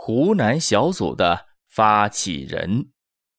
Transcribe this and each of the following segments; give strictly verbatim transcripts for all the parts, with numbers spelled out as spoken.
湖南小组的发起人。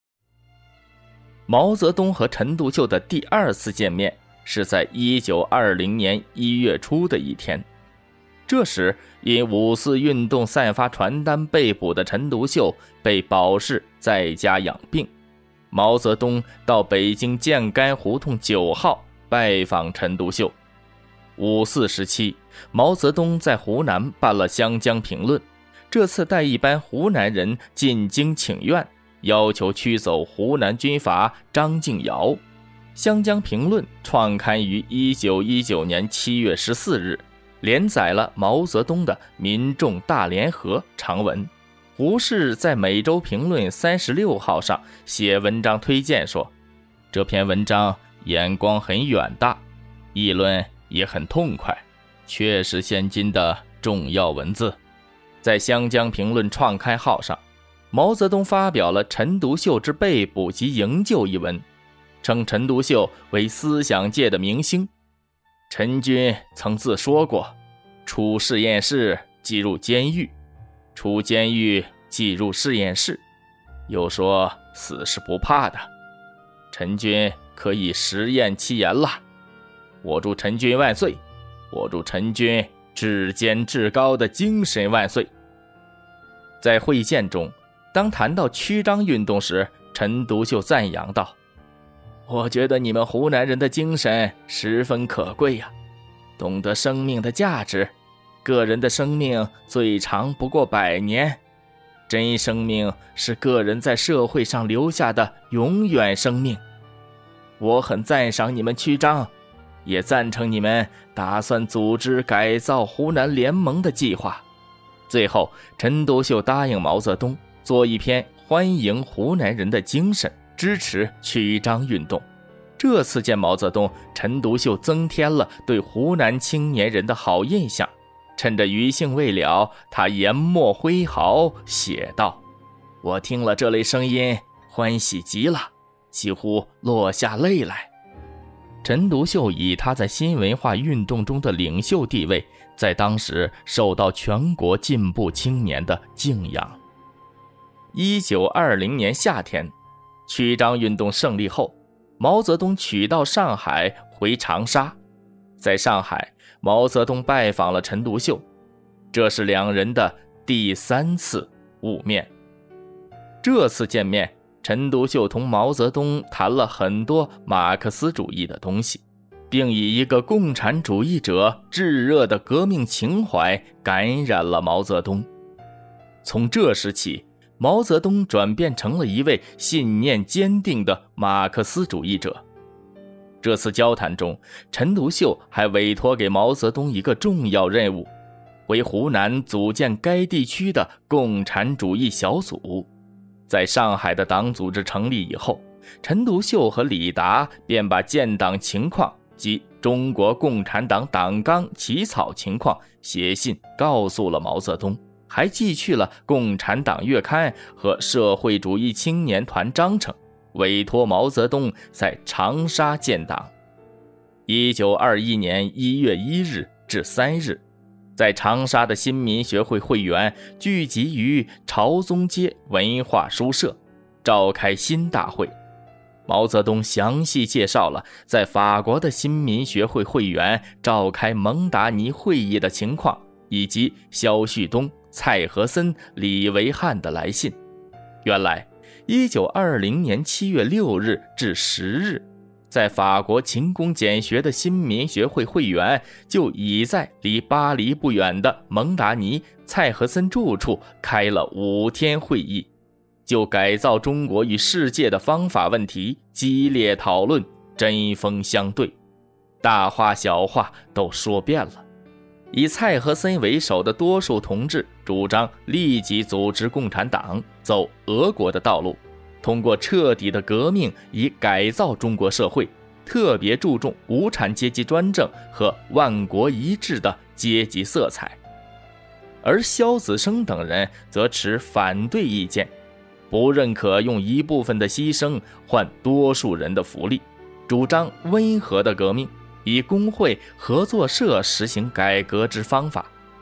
毛泽东和陈独秀的第二次见面是在一九二零年一月初的一天。这时因五四运动散发传单被捕的陈独秀被保释在家养病，毛泽东到北京建该胡同九号拜访陈独秀。五四时期，毛泽东在湖南办了《湘江评论》，这次带一班湖南人进京请愿，要求驱走湖南军阀张敬尧。《湘江评论》创刊于一九一九年七月十四日，连载了毛泽东的《民众大联合》长文。胡适在每周评论三十六号上写文章推荐说，这篇文章眼光很远大，议论也很痛快，确是现今的重要文字。在《湘江评论》创刊号上，毛泽东发表了陈独秀之被捕及营救一文，称陈独秀为思想界的明星。陈君曾自说过，出实验室即入监狱，出监狱即入实验室，又说死是不怕的。陈君可以实验其言了。我祝陈君万岁，我祝陈君至坚至高的精神万岁。在会见中，当谈到曲张运动时，陈独秀赞扬道，我觉得你们湖南人的精神十分可贵呀、啊，懂得生命的价值，个人的生命最长不过百年，真生命是个人在社会上留下的永远生命。我很赞赏你们曲张，也赞成你们打算组织改造湖南联盟的计划。最后，陈独秀答应毛泽东做一篇欢迎湖南人的精神，支持曲张运动。这次见毛泽东，陈独秀增添了对湖南青年人的好印象。趁着余兴未了，他研墨挥毫写道，我听了这类声音，欢喜极了，几乎落下泪来。陈独秀以他在新文化运动中的领袖地位，在当时受到全国进步青年的敬仰。一九二零年夏天，曲张运动胜利后，毛泽东取道上海回长沙。在上海，毛泽东拜访了陈独秀，这是两人的第三次晤面。这次见面，陈独秀同毛泽东谈了很多马克思主义的东西，并以一个共产主义者炙热的革命情怀感染了毛泽东。从这时起，毛泽东转变成了一位信念坚定的马克思主义者。这次交谈中，陈独秀还委托给毛泽东一个重要任务，回湖南组建该地区的共产主义小组。在上海的党组织成立以后，陈独秀和李达便把建党情况及中国共产党党纲起草情况写信告诉了毛泽东，还寄去了共产党月刊和社会主义青年团章程，委托毛泽东在长沙建党。一九二一年一月一日至三日，在长沙的新民学会会员聚集于朝宗街文化书社，召开新大会。毛泽东详细介绍了在法国的新民学会会员召开蒙达尼会议的情况，以及萧旭东、蔡和森、李维汉的来信。原来一九二零年七月六日至十日，在法国勤工俭学的新民学会会员就已在离巴黎不远的蒙达尼、蔡和森住处开了五天会议，就改造中国与世界的方法问题激烈讨论，针锋相对，大话小话都说遍了。以蔡和森为首的多数同志主张立即组织共产党，走俄国的道路，通过彻底的革命以改造中国社会，特别注重无产阶级专政和万国一致的阶级色彩。而萧子升等人则持反对意见，不认可用一部分的牺牲换多数人的福利，主张温和的革命，以工会合作社实行改革之方法。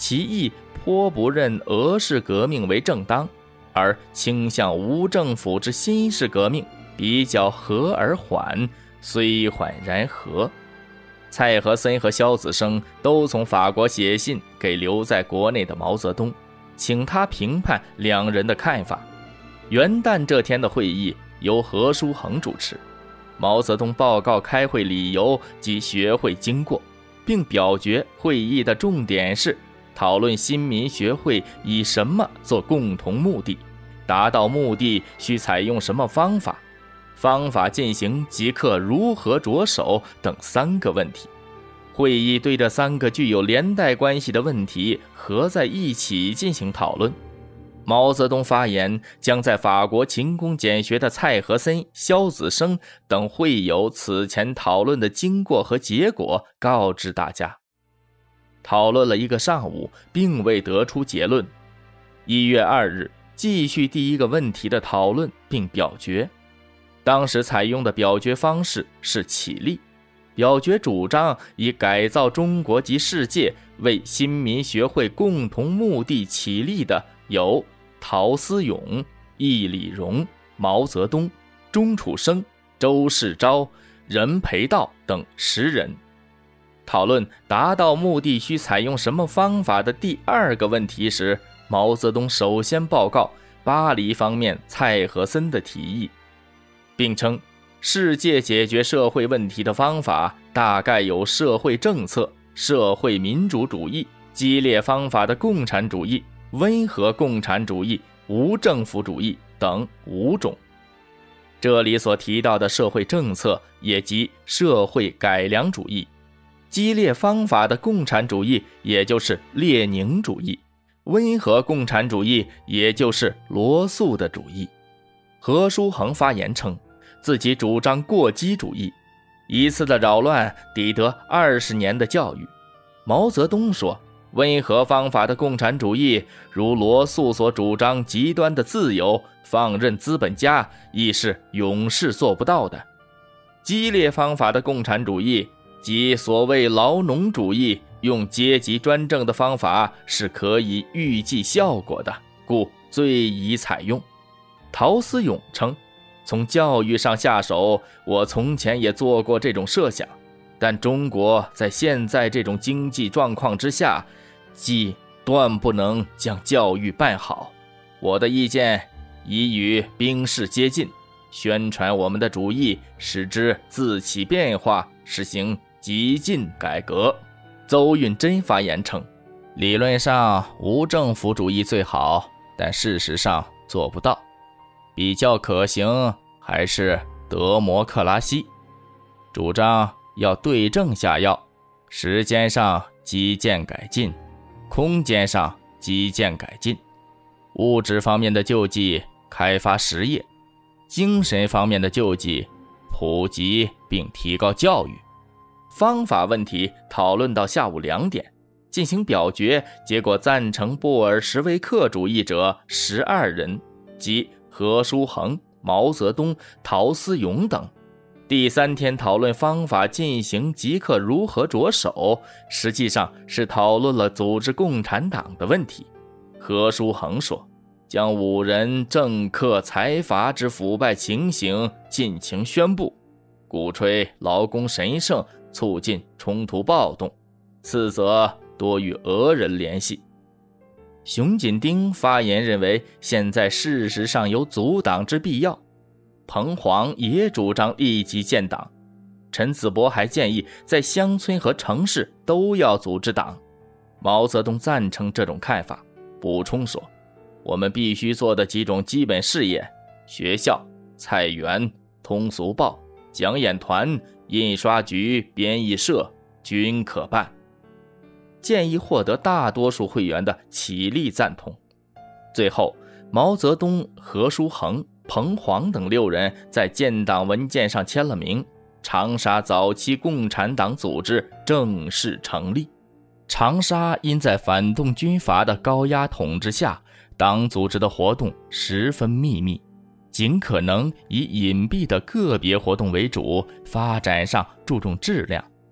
其意颇不认俄式革命为正当，而倾向吴政府之新式革命，比较和而缓，虽缓然和。蔡和森和萧子升都从法国写信给留在国内的毛泽东，请他评判两人的看法。元旦这天的会议由何书衡主持，毛泽东报告开会理由及学会经过，并表决会议的重点是讨论新民学会以什么做共同目的，达到目的需采用什么方法，方法进行即刻如何着手等三个问题。会议对这三个具有连带关系的问题合在一起进行讨论。毛泽东发言将在法国勤工俭学的蔡和森、萧子升等会友此前讨论的经过和结果告知大家。讨论了一个上午，并未得出结论。一月二日，继续第一个问题的讨论并表决。当时采用的表决方式是起立。表决主张以改造中国及世界为新民学会共同目的起立的有陶思勇、易礼荣、毛泽东、钟楚生、周世钊、任培道等十人。讨论达到目的需采用什么方法的第二个问题时，毛泽东首先报告巴黎方面蔡和森的提议，并称世界解决社会问题的方法大概有社会政策、社会民主主义、激烈方法的共产主义、温和共产主义、无政府主义等五种。这里所提到的社会政策也即社会改良主义，激烈方法的共产主义也就是列宁主义，温和共产主义也就是罗素的主义。何书衡发言称自己主张过激主义，一次的扰乱抵得二十年的教育。毛泽东说，温和方法的共产主义如罗素所主张极端的自由，放任资本家，亦是永世做不到的。激烈方法的共产主义即所谓劳农主义，用阶级专政的方法是可以预计效果的，故最宜采用。陶思勇称，从教育上下手，我从前也做过这种设想，但中国在现在这种经济状况之下，既断不能将教育办好。我的意见已与兵士接近，宣传我们的主义，使之自起变化，实行激进改革。邹运真发言称，理论上无政府主义最好，但事实上做不到，比较可行还是德摩克拉西，主张要对症下药，时间上基建改进，空间上基建改进，物质方面的救济开发实业，精神方面的救济普及并提高教育。方法问题讨论到下午两点，进行表决，结果赞成布尔什维克主义者十二人，即何书衡、毛泽东、陶思勇等。第三天讨论方法进行即刻如何着手，实际上是讨论了组织共产党的问题。何书衡说，将五人政客财阀之腐败情形尽情宣布，鼓吹劳工神圣，促进冲突暴动，次则多与俄人联系。熊锦丁发言认为，现在事实上有阻党之必要。彭黄也主张立即建党。陈子博还建议在乡村和城市都要组织党。毛泽东赞成这种看法，补充说，我们必须做的几种基本事业，学校、菜园、通俗报、讲演团、印刷局、编译社均可办。建议获得大多数会员的起立赞同。最后，毛泽东、何书衡、彭黄等六人在建党文件上签了名，长沙早期共产党组织正式成立。长沙因在反动军阀的高压统治下，党组织的活动十分秘密，尽可能以隐蔽的个别活动为主，发展上注重质量。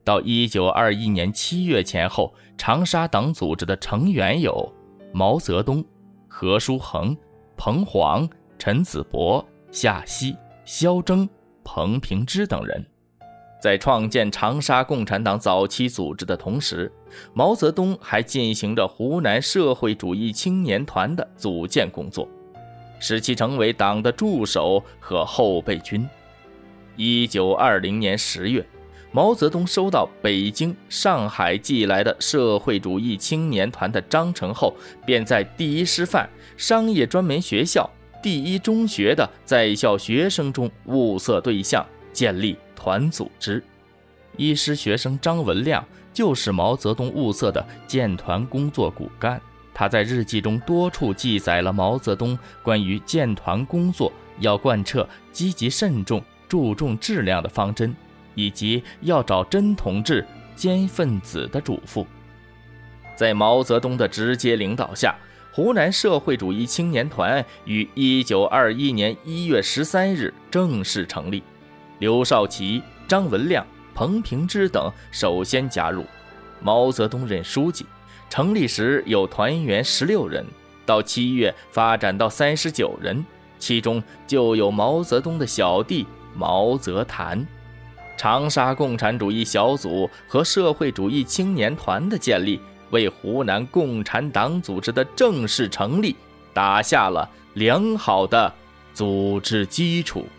到一九二一年七月前后，长沙党组织的成员有毛泽东、何书衡、彭黄、陈子博、夏曦、萧铮、彭平之等人。在创建长沙共产党早期组织的同时，毛泽东还进行着湖南社会主义青年团的组建工作，使其成为党的助手和后备军。一九二零年十月，毛泽东收到北京、上海寄来的社会主义青年团的章程后，便在第一师范商业专门学校、第一中学的在校学生中物色对象，建立团组织。一师学生张文亮就是毛泽东物色的建团工作骨干，他在日记中多处记载了毛泽东关于建团工作要贯彻积极慎重、注重质量的方针，以及要找真同志、坚分子的嘱咐。在毛泽东的直接领导下，湖南社会主义青年团于一九二一年一月十三日正式成立，刘少奇、张文亮、彭平之等首先加入，毛泽东任书记。成立时有团员十六人，到七月发展到三十九人，其中就有毛泽东的小弟毛泽谭。长沙共产主义小组和社会主义青年团的建立，为湖南共产党组织的正式成立打下了良好的组织基础。